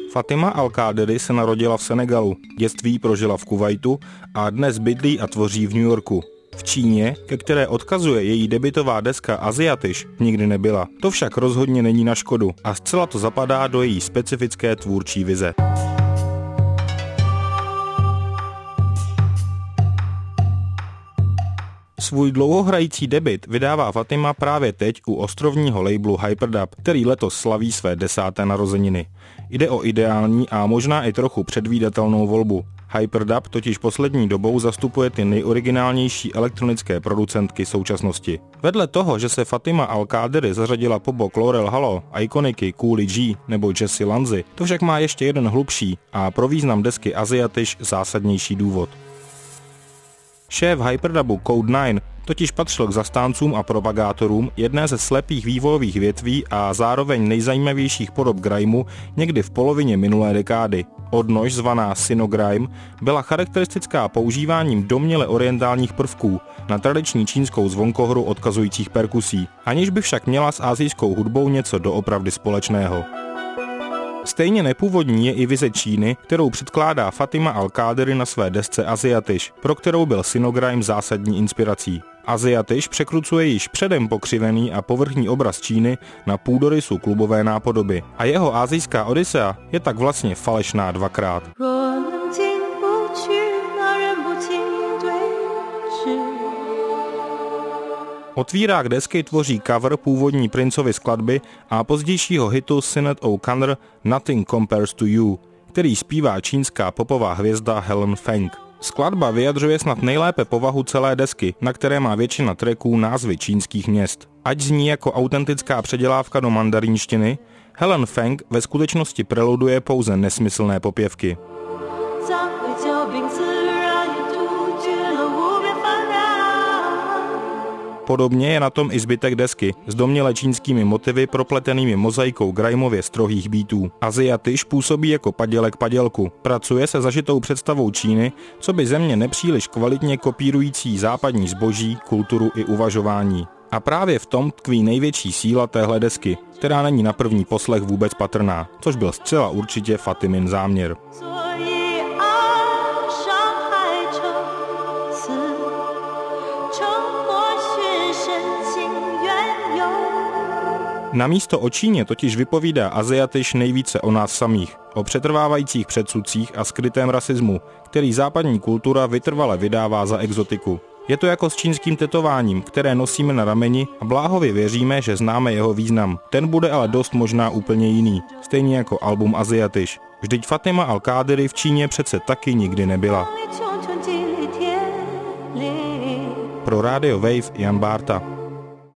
Fatima Al-Qadiri se narodila v Senegalu, dětství prožila v Kuvajtu a dnes bydlí a tvoří v New Yorku. V Číně, ke které odkazuje její debutová deska Asiatisch, nikdy nebyla. To však rozhodně není na škodu a zcela to zapadá do její specifické tvůrčí vize. Svůj dlouhohrající debut vydává Fatima právě teď u ostrovního labelu Hyperdub, který letos slaví své 10. narozeniny. Jde o ideální a možná i trochu předvídatelnou volbu. Hyperdub totiž poslední dobou zastupuje ty nejoriginálnější elektronické producentky současnosti. Vedle toho, že se Fatima Al-Qadiri zařadila po bok Laurel Hallow, ikoniky Coolie G nebo Jessie Lanzi, to však má ještě jeden hlubší a pro význam desky Asiatisch zásadnější důvod. Šéf Hyperdubu Code 9 totiž patřil k zastáncům a propagátorům jedné ze slepých vývojových větví a zároveň nejzajímavějších podob grimeu někdy v polovině minulé dekády. Odnož zvaná Sinogrime byla charakteristická používáním domněle orientálních prvků na tradiční čínskou zvonkohru odkazujících perkusí, aniž by však měla s asijskou hudbou něco doopravdy společného. Stejně nepůvodní je i vize Číny, kterou předkládá Fatima Al-Qadiri na své desce Asiatisch, pro kterou byl Sinogrime zásadní inspirací. Asiatisch překrucuje již předem pokřivený a povrchní obraz Číny na půdorysu klubové nápodoby a jeho asijská Odisea je tak vlastně falešná dvakrát. Otvírák desky tvoří cover původní Princovy skladby a pozdějšího hitu Sinéad O'Connor Nothing Compares to You, který zpívá čínská popová hvězda Helen Feng. Skladba vyjadřuje snad nejlépe povahu celé desky, na které má většina tracků názvy čínských měst. Ať zní jako autentická předělávka do mandarínštiny, Helen Feng ve skutečnosti preluduje pouze nesmyslné popěvky. Podobně je na tom i zbytek desky, s domněle čínskými motivy propletenými mozaikou grimeově strohých beatů. Asiatisch působí jako padělek padělku. Pracuje se zažitou představou Číny, co by země nepříliš kvalitně kopírující západní zboží, kulturu i uvažování. A právě v tom tkví největší síla téhle desky, která není na první poslech vůbec patrná, což byl zcela určitě Fatimin záměr. Namísto o Číně totiž vypovídá Asiatisch nejvíce o nás samých, o přetrvávajících předsudcích a skrytém rasismu, který západní kultura vytrvale vydává za exotiku. Je to jako s čínským tetováním, které nosíme na rameni a bláhově věříme, že známe jeho význam. Ten bude ale dost možná úplně jiný, stejně jako album Asiatisch. Vždyť Fatima Al-Qadiri v Číně přece taky nikdy nebyla. Pro Radio Wave Jan Bárta.